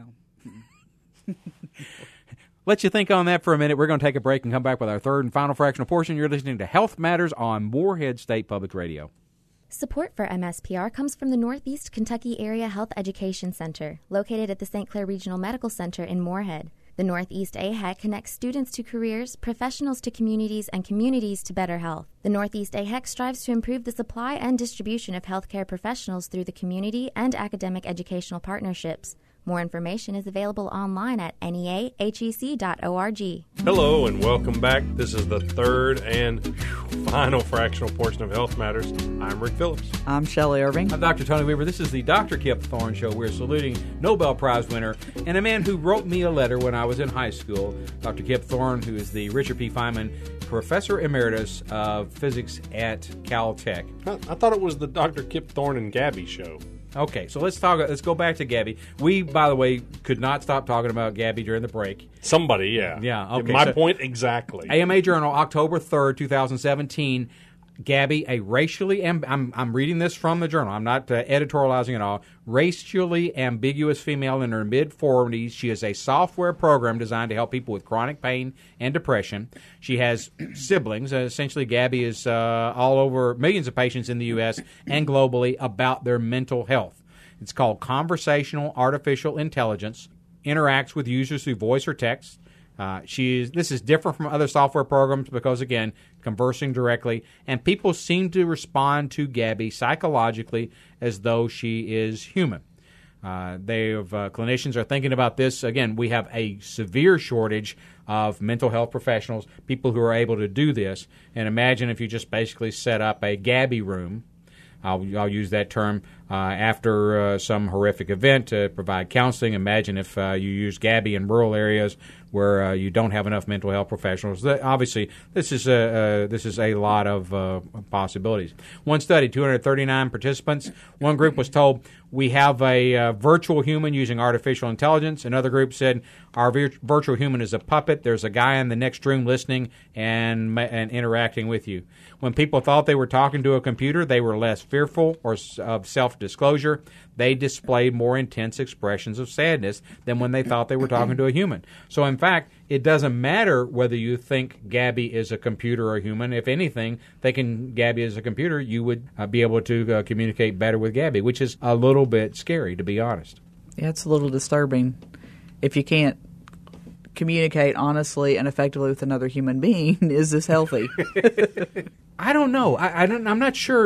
Let you think on that for a minute. We're going to take a break and come back with our third and final fractional portion. You're listening to Health Matters on Morehead State Public Radio. Support for M S P R comes from the Northeast Kentucky Area Health Education Center, located at the Saint Clair Regional Medical Center in Morehead. The Northeast A H E C connects students to careers, professionals to communities, and communities to better health. The Northeast A H E C strives to improve the supply and distribution of healthcare professionals through the community and academic educational partnerships. More information is available online at N E A H E C dot org. Hello and welcome back. This is the third and final fractional portion of Health Matters. I'm Rick Phillips. I'm Shelley Irving. I'm Doctor Tony Weaver. This is the Doctor Kip Thorne Show. We're saluting Nobel Prize winner and a man who wrote me a letter when I was in high school, Doctor Kip Thorne, who is the Richard P. Feynman Professor Emeritus of Physics at Caltech. I, I thought it was the Doctor Kip Thorne and Gabby show. Okay, so let's talk. Let's go back to Gabby. We, by the way, could not stop talking about Gabby during the break. Somebody, yeah. Yeah, okay. My so, point exactly. A M A Journal, October third, twenty seventeen. Gabby, a racially, amb- I'm, I'm reading this from the journal. I'm not uh, editorializing at all. Racially ambiguous female in her mid-forties. She is a software program designed to help people with chronic pain and depression. She has siblings. Uh, essentially, Gabby is uh, all over millions of patients in the U S and globally about their mental health. It's called Conversational Artificial Intelligence. Interacts with users through voice or text. Uh, she is, this is different from other software programs because, again, conversing directly, and people seem to respond to Gabby psychologically as though she is human. Uh, they have, uh, clinicians are thinking about this. Again, we have a severe shortage of mental health professionals, people who are able to do this. And imagine if you just basically set up a Gabby room. I'll, I'll use that term uh, after uh, some horrific event to provide counseling. Imagine if uh, you use Gabby in rural areas where uh, you don't have enough mental health professionals. That, obviously, this is a, uh, this is a lot of uh, possibilities. One study, two hundred thirty-nine participants. One group was told, we have a uh, virtual human using artificial intelligence. Another group said, our vir- virtual human is a puppet. There's a guy in the next room listening and, and interacting with you. When people thought they were talking to a computer, they were less fearful or of self-disclosure. They displayed more intense expressions of sadness than when they thought they were talking to a human. So, in fact, it doesn't matter whether you think Gabby is a computer or a human. If anything, thinking Gabby is a computer, you would uh, be able to uh, communicate better with Gabby, which is a little bit scary, to be honest. Yeah, it's a little disturbing. If you can't communicate honestly and effectively with another human being, is this healthy? I don't know. I, I don't, I'm not sure.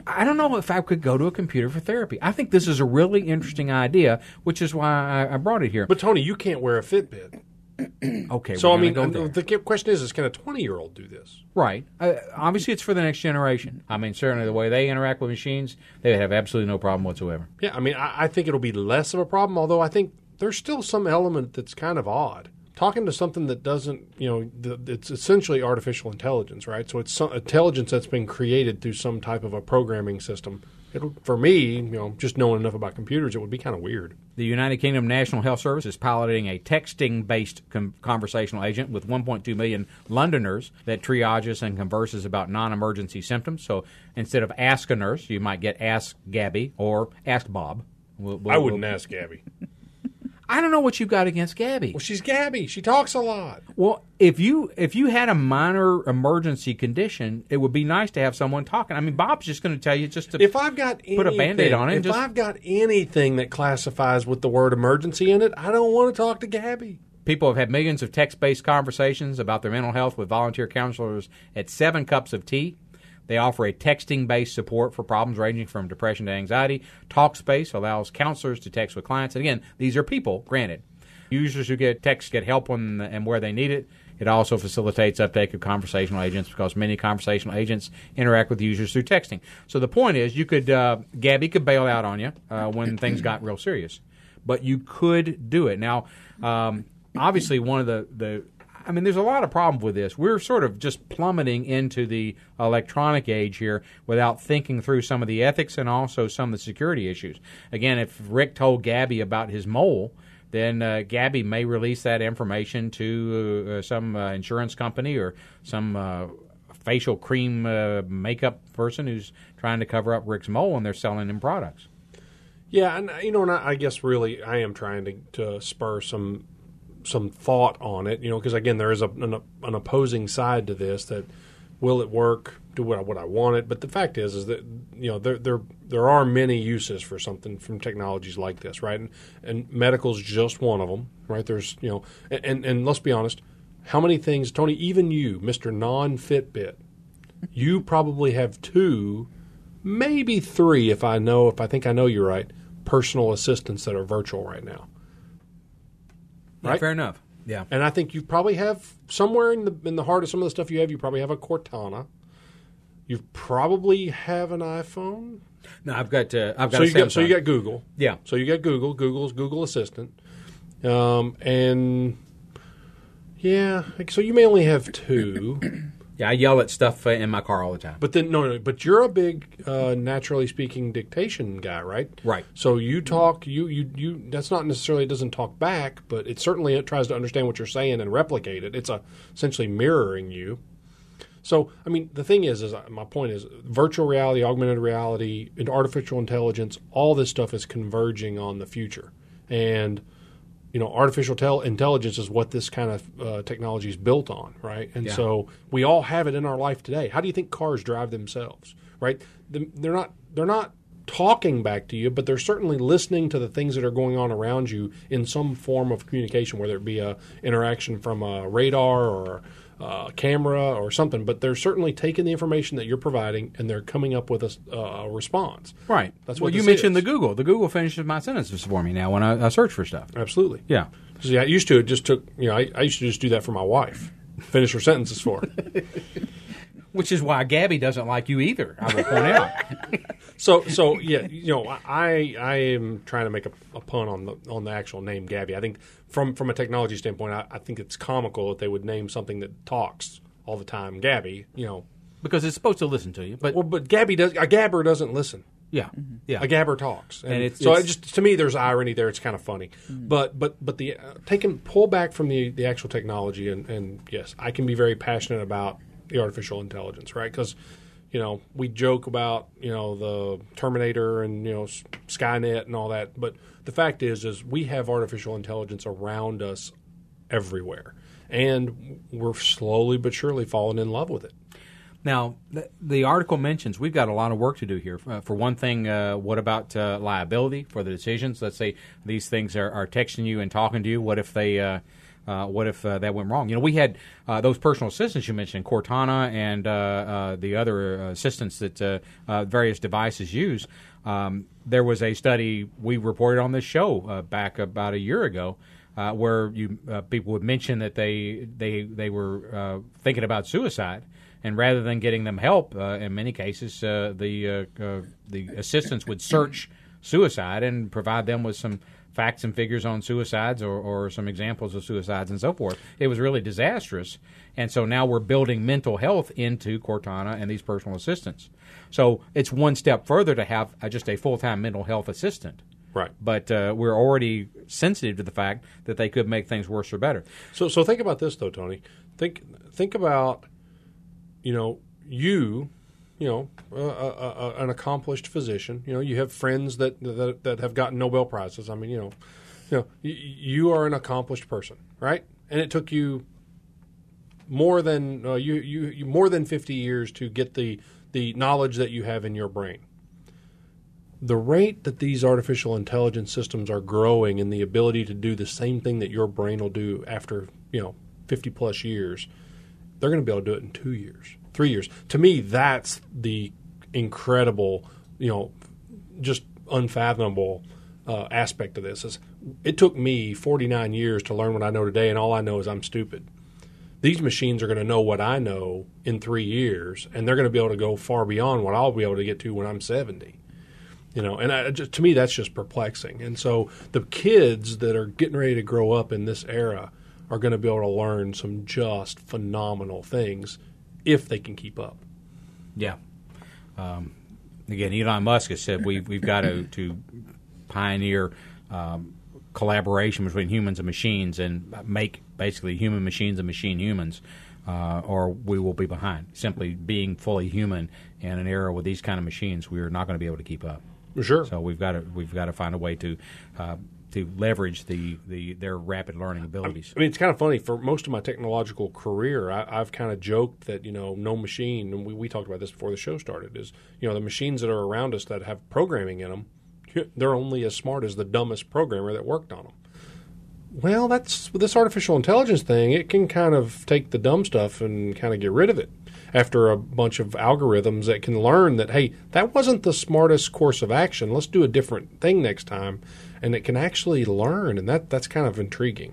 I don't know if I could go to a computer for therapy. I think this is a really interesting idea, which is why I, I brought it here. But Tony, you can't wear a Fitbit. Okay, So we're I mean, gonna go the there. question is: Is can a twenty-year-old do this? Right. Uh, obviously, it's for the next generation. I mean, certainly the way they interact with machines, they would have absolutely no problem whatsoever. Yeah, I mean, I, I think it'll be less of a problem. Although I think there's still some element that's kind of odd. Talking to something that doesn't, you know, the, it's essentially artificial intelligence, right? So it's some intelligence that's been created through some type of a programming system. It'll, for me, you know, just knowing enough about computers, it would be kind of weird. The United Kingdom National Health Service is piloting a texting-based com- conversational agent with one point two million Londoners that triages and converses about non-emergency symptoms. So instead of Ask a Nurse, you might get Ask Gabby or Ask Bob. We'll, we'll, I wouldn't we'll, ask Gabby. I don't know what you've got against Gabby. Well, she's Gabby. She talks a lot. Well, if you if you had a minor emergency condition, it would be nice to have someone talking. I mean, Bob's just going to tell you just to If I've got put a Band-Aid on it. if and just, I've got anything that classifies with the word emergency in it, I don't want to talk to Gabby. People have had millions of text-based conversations about their mental health with volunteer counselors at Seven Cups of Tea. They offer a texting-based support for problems ranging from depression to anxiety. Talkspace allows counselors to text with clients. And again, these are people, granted. Users who get text get help when and where they need it. It also facilitates uptake of conversational agents because many conversational agents interact with users through texting. So the point is, you could uh, Gabby could bail out on you uh, when things got real serious, but you could do it. Now, um, obviously, one of the, the I mean, there's a lot of problems with this. We're sort of just plummeting into the electronic age here without thinking through some of the ethics and also some of the security issues. Again, if Rick told Gabby about his mole, then uh, Gabby may release that information to uh, some uh, insurance company or some uh, facial cream uh, makeup person who's trying to cover up Rick's mole, and they're selling him products. Yeah, and you know, and I, I guess really I am trying to, to spur some some thought on it, you know, because again, there is a, an, an opposing side to this. That will it work? Do what I, what I want it? But the fact is, is that you know there there there are many uses for something from technologies like this, right? And, and medical's just one of them, right? There's you know, and, and and let's be honest, how many things, Tony? Even you, Mister Non-Fitbit, you probably have two, maybe three, if I know, if I think I know you're right, personal assistants that are virtual right now. Yeah, Right? fair enough. Yeah. And I think you probably have somewhere in the in the heart of some of the stuff you have, you probably have a Cortana. You probably have an iPhone. No, I've got uh, I've got So a you got so Samsung. you got Google. Yeah. So you got Google. Google's Google Assistant. Um, and yeah, like, so you may only have two. Yeah, I yell at stuff uh, in my car all the time. But then no, no. But you're a big, uh, naturally speaking, dictation guy, right? Right. So you talk. You you you. That's not necessarily. It doesn't talk back, but it certainly it tries to understand what you're saying and replicate it. It's a, essentially mirroring you. So I mean, the thing is, is uh, my point is, virtual reality, augmented reality, and artificial intelligence. All this stuff is converging on the future, and you know, artificial tel- intelligence is what this kind of uh, technology is built on, right? And Yeah. so we all have it in our life today. How do you think cars drive themselves, right? They're not they're not talking back to you, but they're certainly listening to the things that are going on around you in some form of communication, whether it be a interaction from a radar or a camera or something. But they're certainly taking the information that you're providing and they're coming up with a, uh, a response. Right. That's well, what you this mentioned is. the Google. The Google finishes my sentences for me now when I, I search for stuff. Absolutely. Yeah. See, I used to. It just took. You know, I, I used to just do that for my wife. Finish her sentences for her. Which is why Gabby doesn't like you either, I will point out. So, so yeah, you know, I I am trying to make a, a pun on the on the actual name Gabby. I think from from a technology standpoint, I, I think it's comical that they would name something that talks all the time Gabby. You know, Because it's supposed to listen to you. But well, but Gabby does. A gabber doesn't listen. yeah, yeah. A gabber talks, and, And it's- so it's- it just to me, there's irony there. It's kind of funny, but but but the uh, taking pull back from the the actual technology, and, and yes, I can be very passionate about the artificial intelligence, right? Because you know we joke about you know the Terminator and you know S- Skynet and all that, but the fact is is we have artificial intelligence around us everywhere, and we're slowly but surely falling in love with it. Now, the, the article mentions we've got a lot of work to do here. Uh, for one thing, uh, what about uh, liability for the decisions? Let's say these things are, are texting you and talking to you. What if they uh, Uh, what if uh, that went wrong? You know, we had uh, those personal assistants you mentioned, Cortana and uh, uh, the other uh, assistants that uh, uh, various devices use. Um, there was a study we reported on this show uh, back about a year ago uh, where you uh, people would mention that they they they were uh, thinking about suicide, and rather than getting them help, uh, in many cases, uh, the uh, uh, the assistants would search suicide and provide them with some facts and figures on suicides or, or some examples of suicides and so forth. It was really disastrous. And so now we're building mental health into Cortana and these personal assistants. So it's one step further to have uh, just a full-time mental health assistant. Right. But uh, we're already sensitive to the fact that they could make things worse or better. So so think about this, though, Tony. Think think about, you know, you... you know, uh, uh, uh, an accomplished physician. You know, you have friends that, that that have gotten Nobel Prizes. I mean, you know, you know, you, you are an accomplished person, right? And it took you more than uh, you, you you more than fifty years to get the the knowledge that you have in your brain. The rate that these artificial intelligence systems are growing and the ability to do the same thing that your brain will do after, you know, fifty plus years, they're going to be able to do it in two years. Three years. To me, that's the incredible, you know, just unfathomable uh, aspect of this. Is it took me forty-nine years to learn what I know today, and all I know is I'm stupid. These machines are going to know what I know in three years, and they're going to be able to go far beyond what I'll be able to get to when I'm seventy. You know, and I, just, to me, that's just perplexing. And so the kids that are getting ready to grow up in this era are going to be able to learn some just phenomenal things if they can keep up. Yeah. Um, again, Elon Musk has said we've, we've got to, to pioneer um, collaboration between humans and machines and make basically human machines and machine humans, uh, or we will be behind. Simply being fully human in an era with these kind of machines, we are not going to be able to keep up. Sure. So we've got to we've got to find a way to uh, to leverage the, the their rapid learning abilities. I mean, it's kind of funny. For most of my technological career, I, I've kind of joked that, you know, no machine, and we, we talked about this before the show started, is, you know, the machines that are around us that have programming in them, they're only as smart as the dumbest programmer that worked on them. Well, that's with this artificial intelligence thing, it can kind of take the dumb stuff and kind of get rid of it after a bunch of algorithms that can learn that, hey, that wasn't the smartest course of action. Let's do a different thing next time. And it can actually learn, and that, that's kind of intriguing.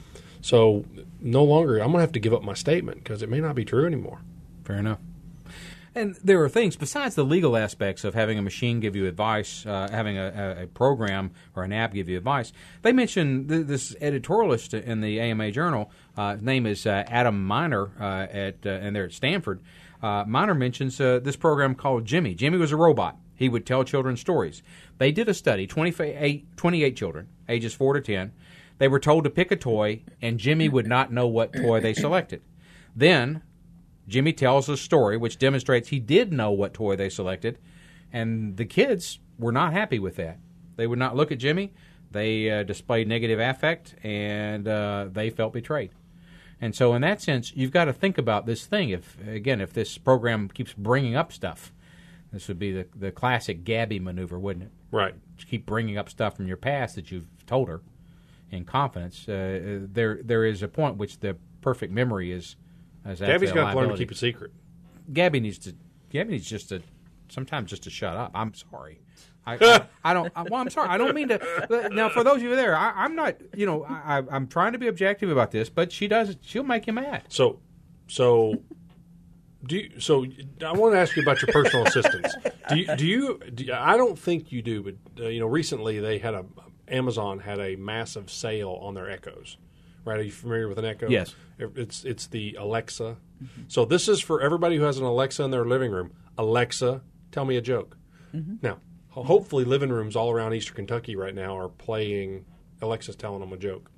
So no longer, I'm going to have to give up my statement because it may not be true anymore. Fair enough. And there are things, besides the legal aspects of having a machine give you advice, uh, having a, a program or an app give you advice, they mentioned th- this editorialist in the A M A Journal, uh, his name is uh, Adam Miner, uh, at, uh, and they're at Stanford. Uh, Miner mentions uh, this program called Jimmy. Jimmy was a robot. He would tell children stories. They did a study, twenty-eight, twenty-eight children, ages four to ten. They were told to pick a toy, and Jimmy would not know what toy they selected. Then Jimmy tells a story which demonstrates he did know what toy they selected, and the kids were not happy with that. They would not look at Jimmy. They uh, displayed negative affect, and uh, they felt betrayed. And so in that sense, you've got to think about this thing. If, again, if this program keeps bringing up stuff, this would be the, the classic Gabby maneuver, wouldn't it? Right. Just keep bringing up stuff from your past that you've told her in confidence. Uh, there, there is a point which the perfect memory is. is Gabby's got to learn to liability. keep a secret. Gabby needs to. Gabby needs just to. Sometimes just to shut up. I'm sorry. I, I, I don't. I, well, I'm sorry. I don't mean to. Now, for those of you there, I, I'm not. You know, I, I'm trying to be objective about this, but she does. She'll make you mad. So, so. Do you, so I want to ask you about your personal assistants. Do you, do you? Do you? I don't think you do, but uh, you know, recently they had a Amazon had a massive sale on their Echoes. Right? Are you familiar with an Echo? Yes. It's it's the Alexa. Mm-hmm. So this is for everybody who has an Alexa in their living room. Alexa, tell me a joke. Mm-hmm. Now, ho- hopefully, living rooms all around Eastern Kentucky right now are playing Alexa's telling them a joke.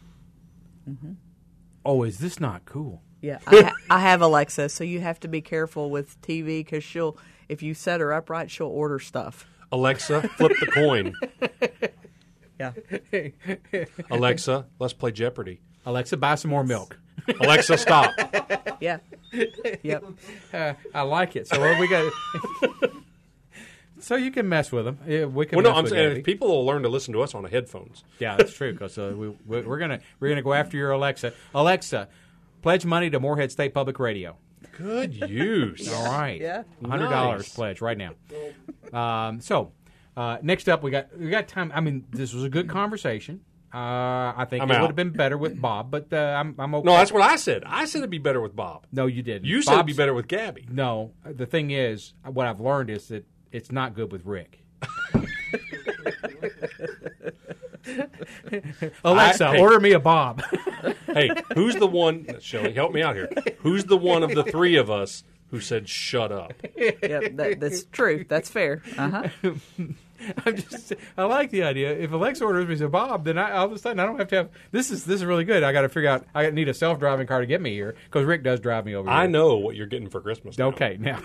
Mm-hmm. Oh, is this not cool? Yeah, I, ha- I have Alexa, so you have to be careful with T V because she'll, if you set her up right, she'll order stuff. Alexa, flip the coin. Yeah. Alexa, let's play Jeopardy. Alexa, buy some more milk. Alexa, stop. Yeah. Yep. Uh, I like it. So what we got? So you can mess with them. Yeah, we can Well, no, mess I'm with saying Gabby. if people will learn to listen to us on the headphones. Yeah, that's true. Because uh, we, we, we're gonna we're gonna go after your Alexa. Alexa, pledge money to Morehead State Public Radio. Good use. All right. Yeah. Hundred dollars Nice. pledge right now. Um, so uh, next up, we got we got time. I mean, this was a good conversation. Uh, I think I'm it out. would have been better with Bob, but uh, I'm I'm okay. No, that's what I said. I said it'd be better with Bob. No, you didn't. You said it'd be Bob's- better with Gabby. No, the thing is, what I've learned is that it's not good with Rick. Alexa, I- hey. order me a Bob. Hey, who's the one, Shelley, help me out here. Who's the one of the three of us who said shut up? Yeah, that, that's true. That's fair. Uh huh. I'm just, I like the idea. If Alexa orders me a Bob, then I, all of a sudden I don't have to have. This is this is really good. I got to figure out. I need a self-driving car to get me here because Rick does drive me over here. I know what you're getting for Christmas now. Okay, now.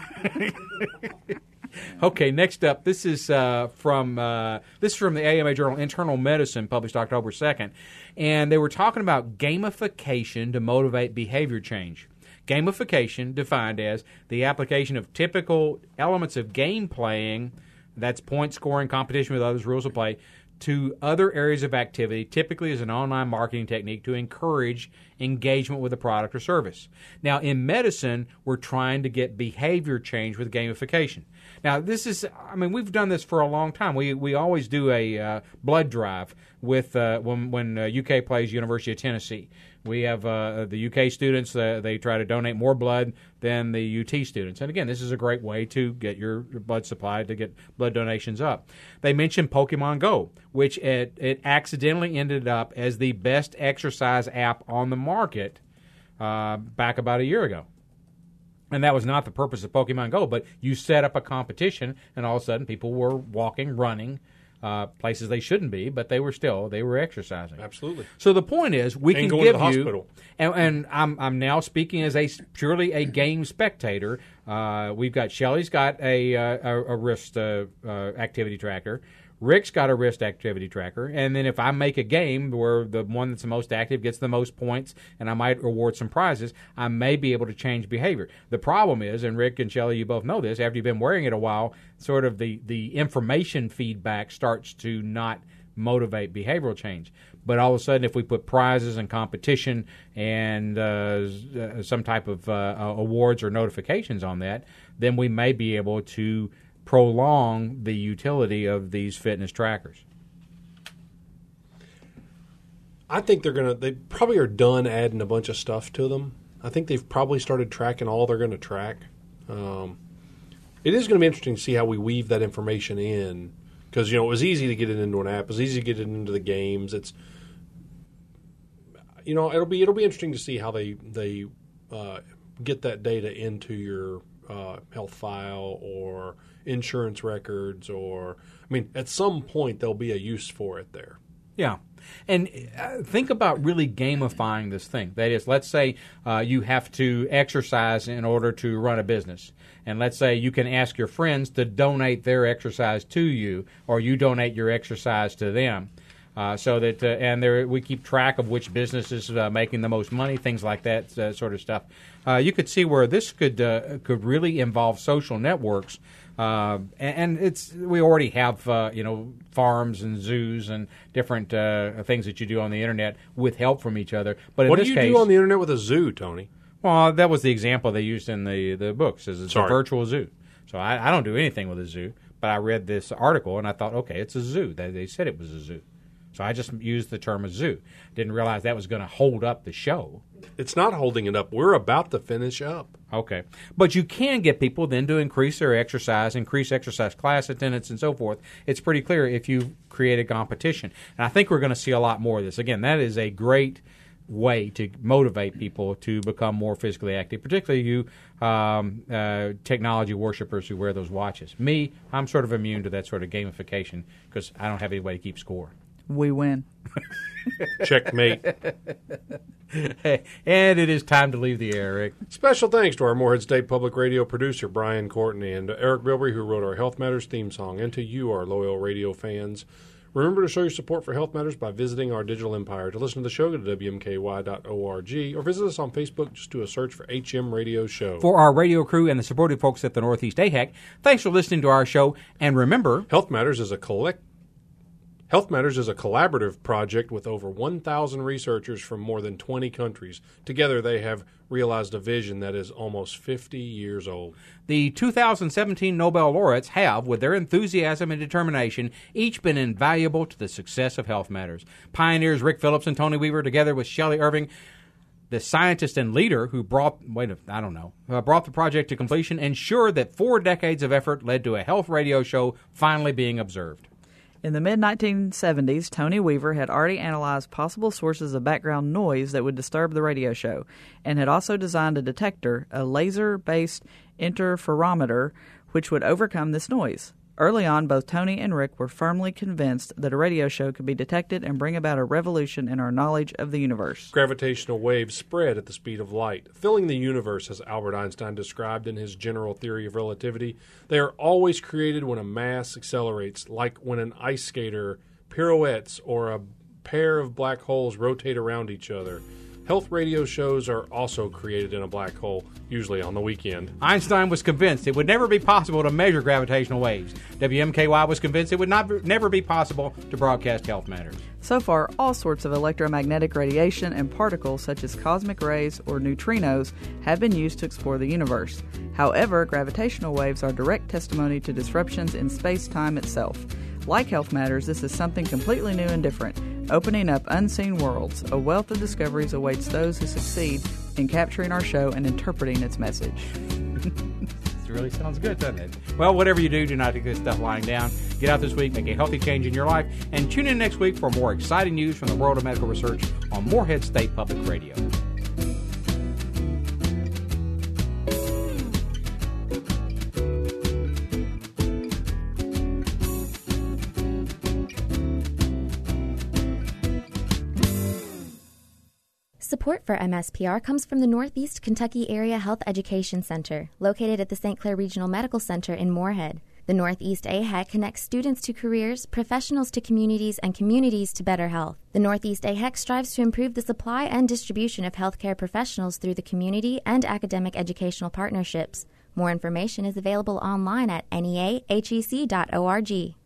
Okay, next up, this is uh, from uh, this is from the A M A Journal Internal Medicine, published October second, and they were talking about gamification to motivate behavior change. Gamification defined as the application of typical elements of game playing, that's point scoring, competition with others, rules of play, to other areas of activity, typically as an online marketing technique to encourage engagement with a product or service. Now, in medicine, we're trying to get behavior change with gamification. Now, this is, I mean, we've done this for a long time. We we always do a uh, blood drive with uh, when when uh, U K plays University of Tennessee. We have uh, the U K students, uh, they try to donate more blood than the U T students. And again, this is a great way to get your blood supply, to get blood donations up. They mentioned Pokemon Go, which it, it accidentally ended up as the best exercise app on the market uh, back about a year ago. And that was not the purpose of Pokemon Go, but you set up a competition, and all of a sudden people were walking, running, uh, places they shouldn't be, but they were still, they were exercising. Absolutely. So the point is, we And can going to give the you, hospital. and, and I'm I'm now speaking as a purely a game spectator. Uh, we've got Shelley's got a uh, a, a wrist uh, uh, activity tracker. Rick's got a wrist activity tracker, and then if I make a game where the one that's the most active gets the most points, and I might reward some prizes, I may be able to change behavior. The problem is, and Rick and Shelley, you both know this, after you've been wearing it a while, sort of the, the information feedback starts to not motivate behavioral change. But all of a sudden, if we put prizes and competition and uh, some type of uh, awards or notifications on that, then we may be able to prolong the utility of these fitness trackers. I think they're going to, they probably are done adding a bunch of stuff to them. I think they've probably started tracking all they're going to track. Um, it is going to be interesting to see how we weave that information in. Because, you know, it was easy to get it into an app. It was easy to get it into the games. It's, you know, it'll be it'll be interesting to see how they they uh, get that data into your uh, health file or insurance records, or I mean, at some point there'll be a use for it there. Yeah. And uh, think about really gamifying this thing. That is, let's say uh, you have to exercise in order to run a business. And let's say you can ask your friends to donate their exercise to you, or you donate your exercise to them. Uh, so that uh, and there we keep track of which business is uh, making the most money, things like that uh, sort of stuff. Uh, you could see where this could uh, could really involve social networks, uh, and, and it's we already have uh, you know farms and zoos and different uh, things that you do on the internet with help from each other. But in What this do you case, do on the internet with a zoo, Tony? well, that was the example they used in the the books. Is it's Sorry. a virtual zoo. So I, I don't do anything with a zoo, but I read this article and I thought, okay, it's a zoo. They, they said it was a zoo. So I just used the term a zoo. Didn't realize that was going to hold up the show. It's not holding it up. We're about to finish up. Okay. But you can get people then to increase their exercise, increase exercise class attendance, and so forth. It's pretty clear if you create a competition. And I think we're going to see a lot more of this. Again, that is a great way to motivate people to become more physically active, particularly you um, uh, technology worshipers who wear those watches. Me, I'm sort of immune to that sort of gamification because I don't have any way to keep score. We win. Checkmate. And it is time to leave the air, Rick. Special thanks to our Morehead State Public Radio producer, Brian Courtney, and to Eric Bilbrey, who wrote our Health Matters theme song, and to you, our loyal radio fans. Remember to show your support for Health Matters by visiting our digital empire. To listen to the show, go to W M K Y dot org or visit us on Facebook. Just do a search for H M Radio Show. For our radio crew and the supportive folks at the Northeast A H E C, thanks for listening to our show. And remember, Health Matters is a collect. Health Matters is a collaborative project with over one thousand researchers from more than twenty countries. Together, they have realized a vision that is almost fifty years old. the two thousand seventeen Nobel laureates have, with their enthusiasm and determination, each been invaluable to the success of Health Matters. Pioneers Rick Phillips and Tony Weaver, together with Shelley Irving, the scientist and leader who brought, wait, I don't know, uh, brought the project to completion, ensured that four decades of effort led to a health radio show finally being observed. In the mid nineteen seventies, Tony Weaver had already analyzed possible sources of background noise that would disturb the radio show, and had also designed a detector, a laser-based interferometer, which would overcome this noise. Early on, both Tony and Rick were firmly convinced that a radio show could be detected and bring about a revolution in our knowledge of the universe. Gravitational waves spread at the speed of light, filling the universe, as Albert Einstein described in his general theory of relativity. They are always created when a mass accelerates, like when an ice skater pirouettes or a pair of black holes rotate around each other. Health radio shows are also created in a black hole, usually on the weekend. Einstein was convinced it would never be possible to measure gravitational waves. W M K Y was convinced it would not be, never be possible to broadcast Health Matters. So far, all sorts of electromagnetic radiation and particles such as cosmic rays or neutrinos have been used to explore the universe. However, gravitational waves are direct testimony to disruptions in space-time itself. Like Health Matters, this is something completely new and different, opening up unseen worlds. A wealth of discoveries awaits those who succeed in capturing our show and interpreting its message. This really sounds good, doesn't it? Well, whatever you do, do not take this stuff lying down. Get out this week, make a healthy change in your life, and tune in next week for more exciting news from the world of medical research on Morehead State Public Radio. Support for M S P R comes from the Northeast Kentucky Area Health Education Center, located at the Saint Clair Regional Medical Center in Morehead. The Northeast A H E C connects students to careers, professionals to communities, and communities to better health. The Northeast A H E C strives to improve the supply and distribution of healthcare professionals through the community and academic educational partnerships. More information is available online at N E A H E C dot org.